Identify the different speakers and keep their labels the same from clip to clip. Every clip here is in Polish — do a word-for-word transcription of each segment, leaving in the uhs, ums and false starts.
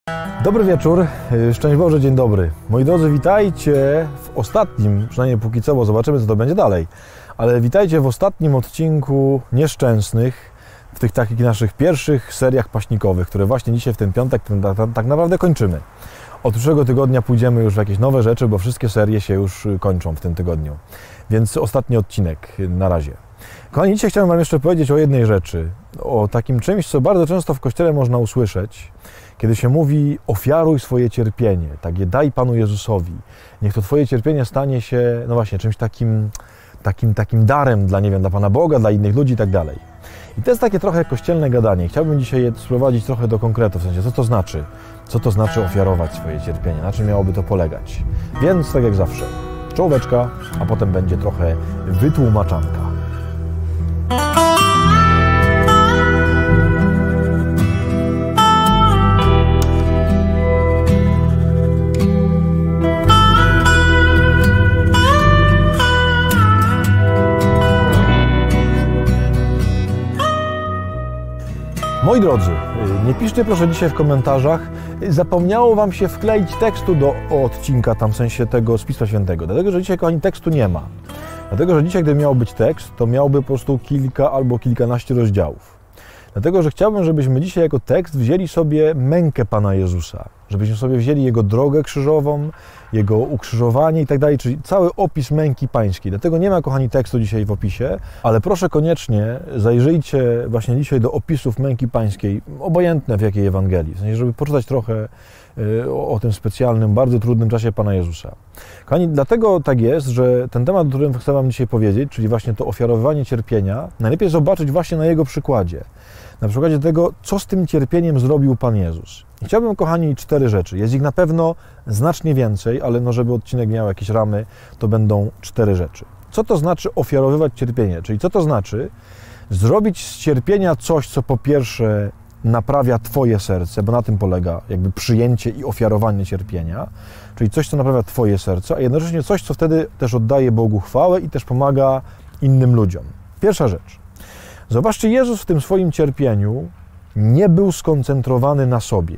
Speaker 1: Dobry wieczór, szczęść Boże, dzień dobry. Moi drodzy, witajcie w ostatnim, przynajmniej póki co, bo zobaczymy, co to będzie dalej, ale witajcie w ostatnim odcinku Nieszczęsnych, w tych takich naszych pierwszych seriach paśnikowych, które właśnie dzisiaj w ten piątek tak, tak naprawdę kończymy. Od przyszłego tygodnia pójdziemy już w jakieś nowe rzeczy, bo wszystkie serie się już kończą w tym tygodniu. Więc ostatni odcinek na razie. Kochani, dzisiaj chciałem Wam jeszcze powiedzieć o jednej rzeczy, o takim czymś, co bardzo często w Kościele można usłyszeć, kiedy się mówi: ofiaruj swoje cierpienie, tak je daj Panu Jezusowi. Niech to Twoje cierpienie stanie się, no właśnie, czymś takim, takim, takim darem dla, nie wiem, dla Pana Boga, dla innych ludzi i tak dalej. I to jest takie trochę kościelne gadanie. Chciałbym dzisiaj je sprowadzić trochę do konkretu, w sensie, co to znaczy? Co to znaczy ofiarować swoje cierpienie? Na czym miałoby to polegać? Więc, tak jak zawsze, czołóweczka, a potem będzie trochę wytłumaczanka. Moi drodzy, nie piszcie proszę dzisiaj w komentarzach, zapomniało Wam się wkleić tekstu do odcinka, tam w sensie tego z Pisma Świętego, dlatego że dzisiaj, kochani, tekstu nie ma. Dlatego że dzisiaj, gdyby miał być tekst, to miałby po prostu kilka albo kilkanaście rozdziałów. Dlatego że chciałbym, żebyśmy dzisiaj jako tekst wzięli sobie mękę Pana Jezusa, żebyśmy sobie wzięli Jego drogę krzyżową, Jego ukrzyżowanie i tak dalej, czyli cały opis męki Pańskiej. Dlatego nie ma, kochani, tekstu dzisiaj w opisie, ale proszę koniecznie zajrzyjcie właśnie dzisiaj do opisów męki Pańskiej, obojętne w jakiej Ewangelii, w sensie, żeby poczytać trochę o, o tym specjalnym, bardzo trudnym czasie Pana Jezusa. Kochani, dlatego tak jest, że ten temat, o którym chcę Wam dzisiaj powiedzieć, czyli właśnie to ofiarowanie cierpienia, najlepiej zobaczyć właśnie na Jego przykładzie. Na przykładzie tego, co z tym cierpieniem zrobił Pan Jezus. I chciałbym, kochani, cztery rzeczy. Jest ich na pewno znacznie więcej, ale no, żeby odcinek miał jakieś ramy, to będą cztery rzeczy. Co to znaczy ofiarowywać cierpienie? Czyli co to znaczy zrobić z cierpienia coś, co po pierwsze naprawia Twoje serce, bo na tym polega jakby przyjęcie i ofiarowanie cierpienia, czyli coś, co naprawia Twoje serce, a jednocześnie coś, co wtedy też oddaje Bogu chwałę i też pomaga innym ludziom. Pierwsza rzecz. Zobaczcie, Jezus w tym swoim cierpieniu nie był skoncentrowany na sobie.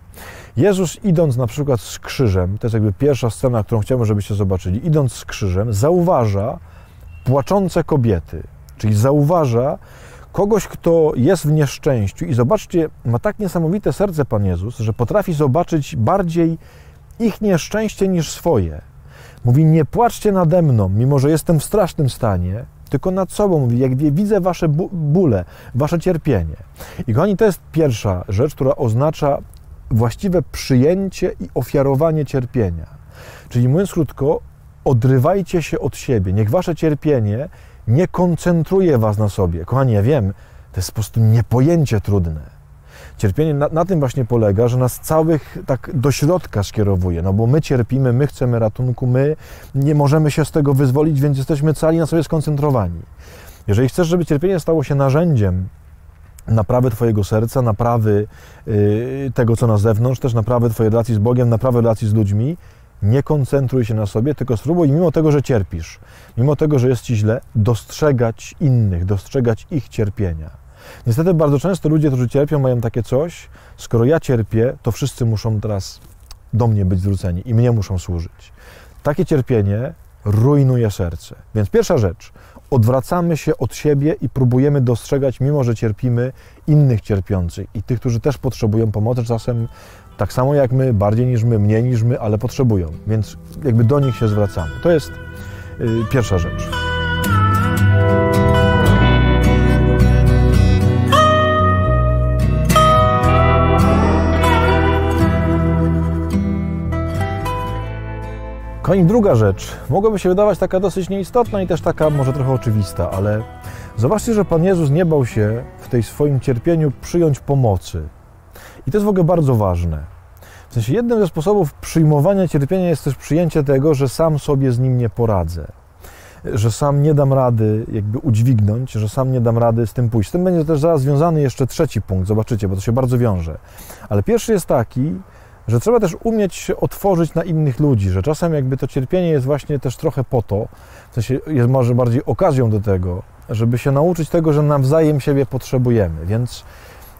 Speaker 1: Jezus, idąc na przykład z krzyżem, to jest jakby pierwsza scena, którą chciałbym, żebyście zobaczyli, idąc z krzyżem, zauważa płaczące kobiety, czyli zauważa kogoś, kto jest w nieszczęściu i zobaczcie, ma tak niesamowite serce Pan Jezus, że potrafi zobaczyć bardziej ich nieszczęście niż swoje. Mówi: nie płaczcie nade mną, mimo że jestem w strasznym stanie, tylko nad sobą. Mówi: jak widzę wasze bóle, wasze cierpienie. I kochani, to jest pierwsza rzecz, która oznacza właściwe przyjęcie i ofiarowanie cierpienia. Czyli mówiąc krótko, odrywajcie się od siebie. Niech wasze cierpienie nie koncentruje was na sobie. Kochani, ja wiem, to jest po prostu niepojęcie trudne. Cierpienie na, na tym właśnie polega, że nas całych tak do środka skierowuje, no bo my cierpimy, my chcemy ratunku, my nie możemy się z tego wyzwolić, więc jesteśmy cali na sobie skoncentrowani. Jeżeli chcesz, żeby cierpienie stało się narzędziem naprawy Twojego serca, naprawy yy, tego, co na zewnątrz, też naprawy Twojej relacji z Bogiem, naprawy relacji z ludźmi, nie koncentruj się na sobie, tylko spróbuj, mimo tego, że cierpisz, mimo tego, że jest Ci źle, dostrzegać innych, dostrzegać ich cierpienia. Niestety bardzo często ludzie, którzy cierpią, mają takie coś: skoro ja cierpię, to wszyscy muszą teraz do mnie być zwróceni i mnie muszą służyć. Takie cierpienie rujnuje serce. Więc pierwsza rzecz, odwracamy się od siebie i próbujemy dostrzegać, mimo że cierpimy, innych cierpiących i tych, którzy też potrzebują pomocy, czasem tak samo jak my, bardziej niż my, mniej niż my, ale potrzebują. Więc jakby do nich się zwracamy. To jest yy, pierwsza rzecz. Kochani, druga rzecz, mogłaby się wydawać taka dosyć nieistotna i też taka może trochę oczywista, ale zobaczcie, że Pan Jezus nie bał się w tej swoim cierpieniu przyjąć pomocy. I to jest w ogóle bardzo ważne. W sensie jednym ze sposobów przyjmowania cierpienia jest też przyjęcie tego, że sam sobie z nim nie poradzę. Że sam nie dam rady jakby udźwignąć, że sam nie dam rady z tym pójść. Z tym będzie też zaraz związany jeszcze trzeci punkt, zobaczycie, bo to się bardzo wiąże. Ale pierwszy jest taki, że trzeba też umieć się otworzyć na innych ludzi, że czasem jakby to cierpienie jest właśnie też trochę po to, w sensie jest może bardziej okazją do tego, żeby się nauczyć tego, że nawzajem siebie potrzebujemy. Więc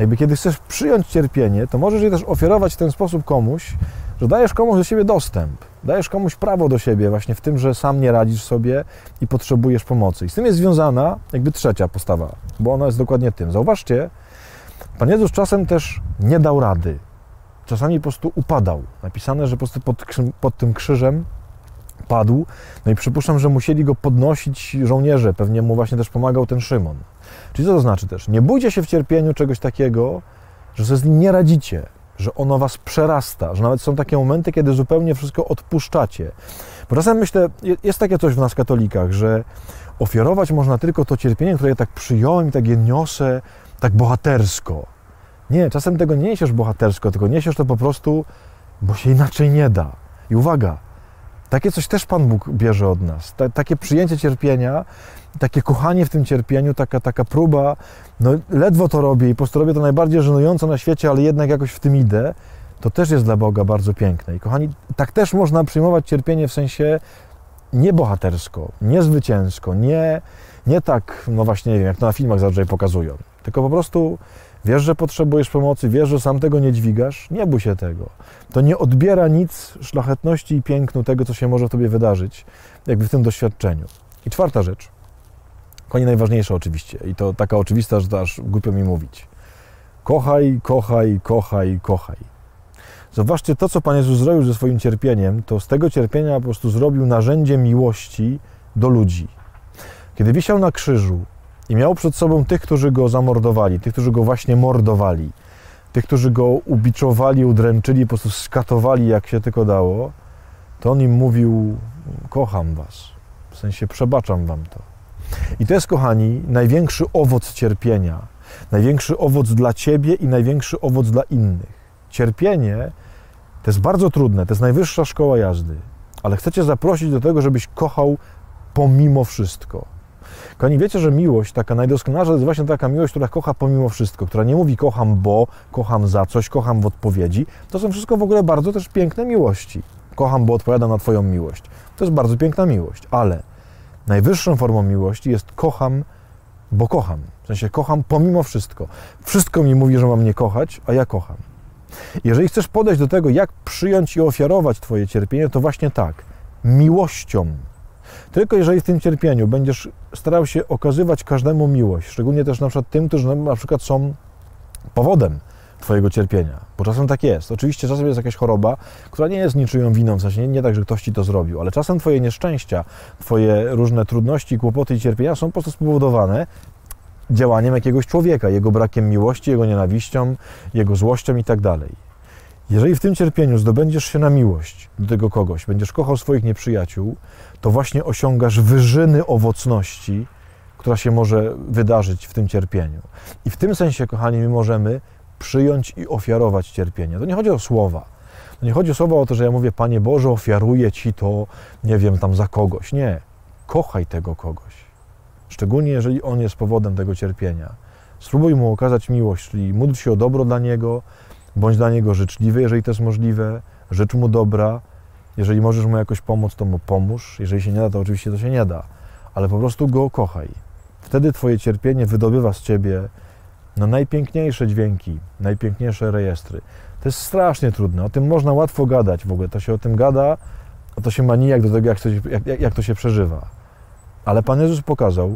Speaker 1: Jakby kiedy chcesz przyjąć cierpienie, to możesz je też ofiarować w ten sposób komuś, że dajesz komuś do siebie dostęp, dajesz komuś prawo do siebie właśnie w tym, że sam nie radzisz sobie i potrzebujesz pomocy. I z tym jest związana jakby trzecia postawa, bo ona jest dokładnie tym. Zauważcie, Pan Jezus czasem też nie dał rady. Czasami po prostu upadał. Napisane, że po prostu pod, pod tym krzyżem padł. No i przypuszczam, że musieli go podnosić żołnierze. Pewnie mu właśnie też pomagał ten Szymon. Czyli co to znaczy też? Nie bójcie się w cierpieniu czegoś takiego, że sobie z nim nie radzicie, że ono was przerasta, że nawet są takie momenty, kiedy zupełnie wszystko odpuszczacie. Bo czasem myślę, jest takie coś w nas katolikach, że ofiarować można tylko to cierpienie, które ja tak przyjąłem i tak je niosę, tak bohatersko. Nie, czasem tego nie niesiesz bohatersko, tylko niesiesz to po prostu, bo się inaczej nie da. I uwaga, takie coś też Pan Bóg bierze od nas. Ta, takie przyjęcie cierpienia, takie kochanie w tym cierpieniu, taka, taka próba, no ledwo to robię i po prostu robię to najbardziej żenująco na świecie, ale jednak jakoś w tym idę, to też jest dla Boga bardzo piękne. I kochani, tak też można przyjmować cierpienie w sensie nie bohatersko, nie zwycięsko, nie, nie tak, no właśnie, nie wiem, jak to na filmach zazwyczaj pokazują, tylko po prostu wiesz, że potrzebujesz pomocy, wiesz, że sam tego nie dźwigasz, nie bój się tego. To nie odbiera nic szlachetności i pięknu tego, co się może w tobie wydarzyć, jakby w tym doświadczeniu. I czwarta rzecz, konie najważniejsza oczywiście, i to taka oczywista, że to aż głupio mi mówić. Kochaj, kochaj, kochaj, kochaj. Zobaczcie, to, co Pan Jezus zrobił ze swoim cierpieniem, to z tego cierpienia po prostu zrobił narzędzie miłości do ludzi. Kiedy wisiał na krzyżu i miał przed sobą tych, którzy Go zamordowali, tych, którzy Go właśnie mordowali, tych, którzy Go ubiczowali, udręczyli, po prostu skatowali, jak się tylko dało, to On im mówił, kocham was, w sensie przebaczam wam to. I to jest, kochani, największy owoc cierpienia, największy owoc dla ciebie i największy owoc dla innych. Cierpienie to jest bardzo trudne, to jest najwyższa szkoła jazdy, ale chcę cię zaprosić do tego, żebyś kochał pomimo wszystko. Kochani, wiecie, że miłość, taka najdoskonalsza, to jest właśnie taka miłość, która kocha pomimo wszystko, która nie mówi kocham bo, kocham za coś, kocham w odpowiedzi. To są wszystko w ogóle bardzo też piękne miłości. Kocham, bo odpowiadam na twoją miłość. To jest bardzo piękna miłość, ale najwyższą formą miłości jest kocham, bo kocham. W sensie kocham pomimo wszystko. Wszystko mi mówi, że mam nie kochać, a ja kocham. Jeżeli chcesz podejść do tego, jak przyjąć i ofiarować twoje cierpienie, to właśnie tak, miłością. Tylko jeżeli w tym cierpieniu będziesz starał się okazywać każdemu miłość, szczególnie też na przykład tym, którzy na przykład są powodem twojego cierpienia, bo czasem tak jest. Oczywiście czasem jest jakaś choroba, która nie jest niczyją winą, w sensie nie, nie tak, że ktoś ci to zrobił, ale czasem twoje nieszczęścia, twoje różne trudności, kłopoty i cierpienia są po prostu spowodowane działaniem jakiegoś człowieka, jego brakiem miłości, jego nienawiścią, jego złością i tak dalej. Jeżeli w tym cierpieniu zdobędziesz się na miłość do tego kogoś, będziesz kochał swoich nieprzyjaciół, to właśnie osiągasz wyżyny owocności, która się może wydarzyć w tym cierpieniu. I w tym sensie, kochani, my możemy przyjąć i ofiarować cierpienie. To nie chodzi o słowa. To nie chodzi o słowa o to, że ja mówię, Panie Boże, ofiaruję Ci to, nie wiem, tam za kogoś. Nie. Kochaj tego kogoś. Szczególnie jeżeli on jest powodem tego cierpienia. Spróbuj mu okazać miłość, czyli módl się o dobro dla niego, bądź dla niego życzliwy, jeżeli to jest możliwe, życz mu dobra. Jeżeli możesz mu jakoś pomóc, to mu pomóż. Jeżeli się nie da, to oczywiście to się nie da. Ale po prostu go kochaj. Wtedy twoje cierpienie wydobywa z ciebie no, najpiękniejsze dźwięki, najpiękniejsze rejestry. To jest strasznie trudne. O tym można łatwo gadać w ogóle. To się o tym gada, a to się ma nijak do tego, jak to, jak, jak to się przeżywa. Ale Pan Jezus pokazał,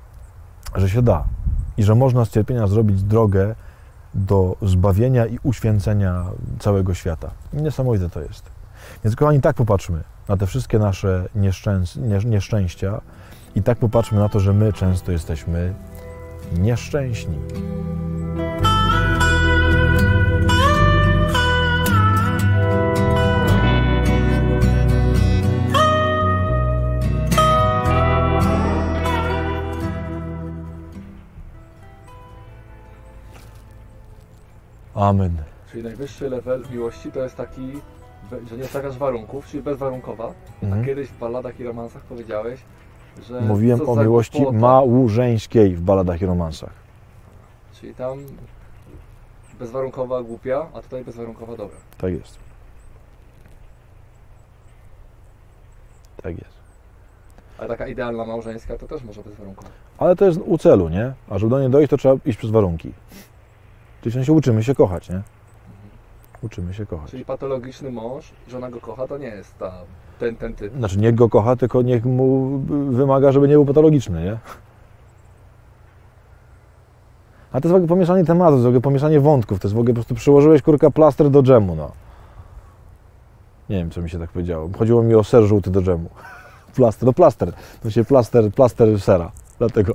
Speaker 1: że się da i że można z cierpienia zrobić drogę do zbawienia i uświęcenia całego świata. Niesamowite to jest. Więc kochani, tak popatrzmy na te wszystkie nasze nieszczęs- niesz- nieszczęścia i tak popatrzmy na to, że my często jesteśmy nieszczęśni. Amen.
Speaker 2: Czyli najwyższy level miłości to jest taki, że nie stawiasz warunków, czyli bezwarunkowa.
Speaker 1: Mhm.
Speaker 2: A kiedyś w balladach i romansach powiedziałeś, że...
Speaker 1: Mówiłem
Speaker 2: co
Speaker 1: o
Speaker 2: za
Speaker 1: miłości
Speaker 2: głupota.
Speaker 1: małżeńskiej w balladach i romansach.
Speaker 2: Czyli tam bezwarunkowa głupia, a tutaj bezwarunkowa dobra.
Speaker 1: Tak jest. Tak jest.
Speaker 2: Ale taka idealna małżeńska to też może bezwarunkowa.
Speaker 1: Ale to jest u celu, nie? A żeby do niej dojść, to trzeba iść przez warunki. Czyli w sensie uczymy się kochać, nie? Uczymy się kochać.
Speaker 2: Czyli patologiczny mąż, żona go kocha, to nie jest ta, ten, ten typ.
Speaker 1: Znaczy niech go kocha, tylko niech mu wymaga, żeby nie był patologiczny, nie? A to jest w ogóle pomieszanie tematów, to jest w ogóle pomieszanie wątków, to jest w ogóle po prostu przyłożyłeś, kurka, plaster do dżemu, no. Nie wiem, co mi się tak powiedziało. Chodziło mi o ser żółty do dżemu. Plaster, no plaster. To się plaster, plaster sera. Dlatego.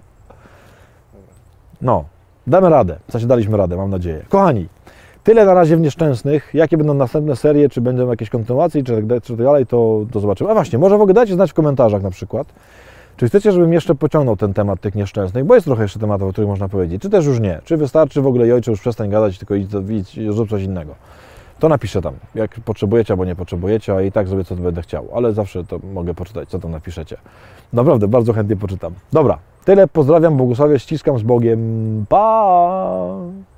Speaker 1: No, damy radę. W sensie daliśmy radę, mam nadzieję. Kochani, tyle na razie w Nieszczęsnych. Jakie będą następne serie, czy będą jakieś kontynuacje, czy tak, czy tak dalej, to, to zobaczymy. A właśnie, może w ogóle dajcie znać w komentarzach na przykład, czy chcecie, żebym jeszcze pociągnął ten temat tych nieszczęsnych, bo jest trochę jeszcze tematów, o których można powiedzieć, czy też już nie. Czy wystarczy w ogóle, jojcze, już przestań gadać, tylko idź, idź, idź zrób coś innego. To napiszę tam, jak potrzebujecie albo nie potrzebujecie, a i tak zrobię, co będę chciał. Ale zawsze to mogę poczytać, co tam napiszecie. Naprawdę, bardzo chętnie poczytam. Dobra, tyle. Pozdrawiam, błogosławię, ściskam z Bogiem. Pa!